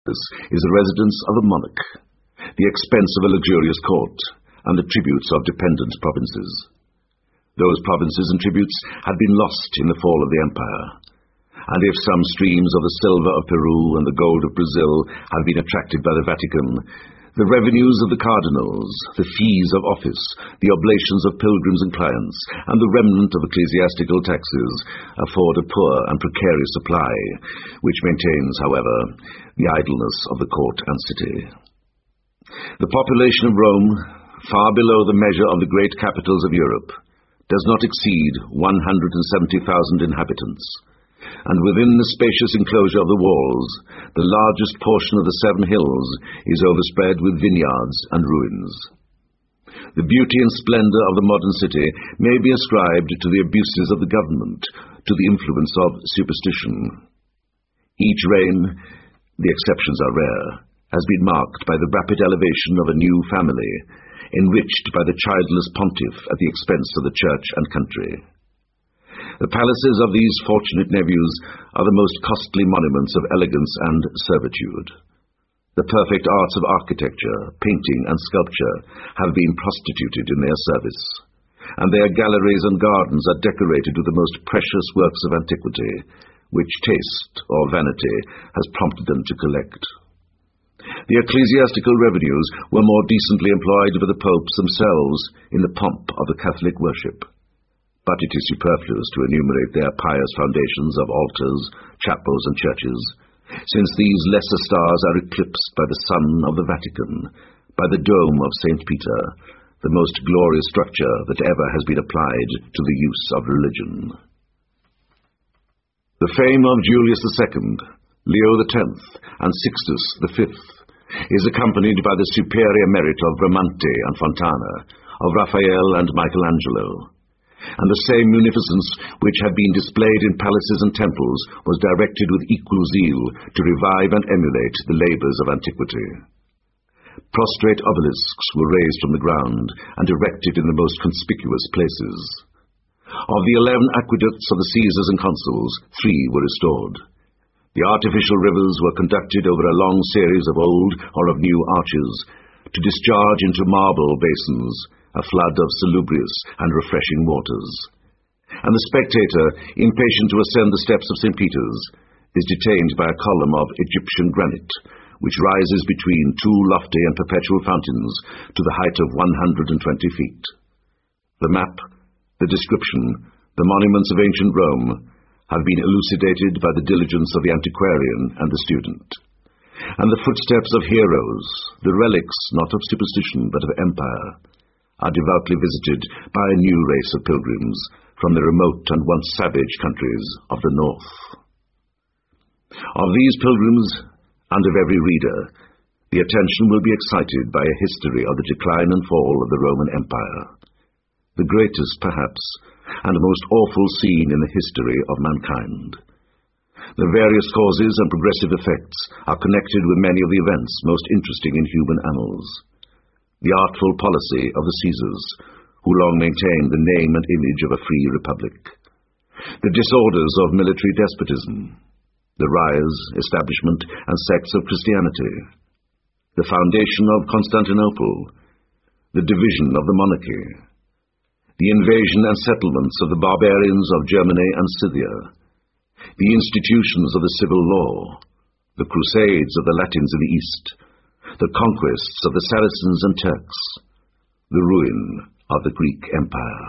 This is the residence of a monarch, the expense of a luxurious court, and the tributes of dependent provinces. Those provinces and tributes had been lost in the fall of the empire, and if some streams of the silver of Peru and the gold of Brazil had been attracted by the Vatican, the revenues of the cardinals, the fees of office, the oblations of pilgrims and clients, and the remnant of ecclesiastical taxes afford a poor and precarious supply, which maintains, however, the idleness of the court and city. The population of Rome, far below the measure of the great capitals of Europe, does not exceed 170,000 inhabitants, and within the spacious enclosure of the walls, the largest portion of the 7 hills is overspread with vineyards and ruins. The beauty and splendor of the modern city may be ascribed to the abuses of the government, to the influence of superstition. Each reign, the exceptions are rare, has been marked by the rapid elevation of a new family, enriched by the childless pontiff at the expense of the church and country. The palaces of these fortunate nephews are the most costly monuments of elegance and servitude. The perfect arts of architecture, painting, and sculpture have been prostituted in their service, and their galleries and gardens are decorated with the most precious works of antiquity, which taste or vanity has prompted them to collect. The ecclesiastical revenues were more decently employed for the popes themselves in the pomp of the Catholic worship. But it is superfluous to enumerate their pious foundations of altars, chapels, and churches, since these lesser stars are eclipsed by the sun of the Vatican, by the dome of St. Peter, the most glorious structure that ever has been applied to the use of religion. The fame of Julius II, Leo X, and Sixtus V is accompanied by the superior merit of Bramante and Fontana, of Raphael and Michelangelo, and the same munificence which had been displayed in palaces and temples was directed with equal zeal to revive and emulate the labors of antiquity. Prostrate obelisks were raised from the ground and erected in the most conspicuous places. Of the 11 aqueducts of the Caesars and consuls, 3 were restored. The artificial rivers were conducted over a long series of old or of new arches, to discharge into marble basins a flood of salubrious and refreshing waters. And the spectator, impatient to ascend the steps of St. Peter's, is detained by a column of Egyptian granite, which rises between 2 lofty and perpetual fountains to the height of 120 feet. The map, the description, the monuments of ancient Rome have been elucidated by the diligence of the antiquarian and the student. And the footsteps of heroes, the relics not of superstition but of empire, are devoutly visited by a new race of pilgrims from the remote and once savage countries of the north. Of these pilgrims, and of every reader, the attention will be excited by a history of the decline and fall of the Roman Empire, the greatest, perhaps, and most awful scene in the history of mankind. The various causes and progressive effects are connected with many of the events most interesting in human annals. The artful policy of the Caesars, who long maintained the name and image of a free republic. The disorders of military despotism. The rise, establishment, and sects of Christianity. The foundation of Constantinople. The division of the monarchy. The invasion and settlements of the barbarians of Germany and Scythia, the institutions of the civil law, the crusades of the Latins in the East, the conquests of the Saracens and Turks, the ruin of the Greek Empire.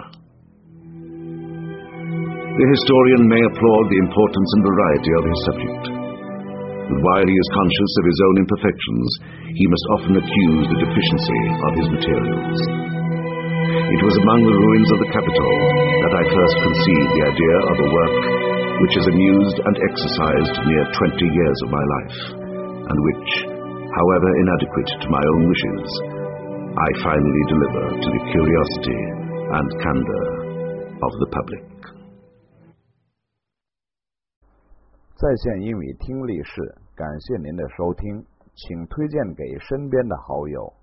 The historian may applaud the importance and variety of his subject, but while he is conscious of his own imperfections, he must often accuse the deficiency of his materials. It was among the ruins of the Capitol that I first conceived the idea of a work which has amused and exercised near 20 years of my life, and which, however inadequate to my own wishes, I finally deliver to the curiosity and candor of the public. 在线英语听力室，感谢您的收听，请推荐给身边的好友。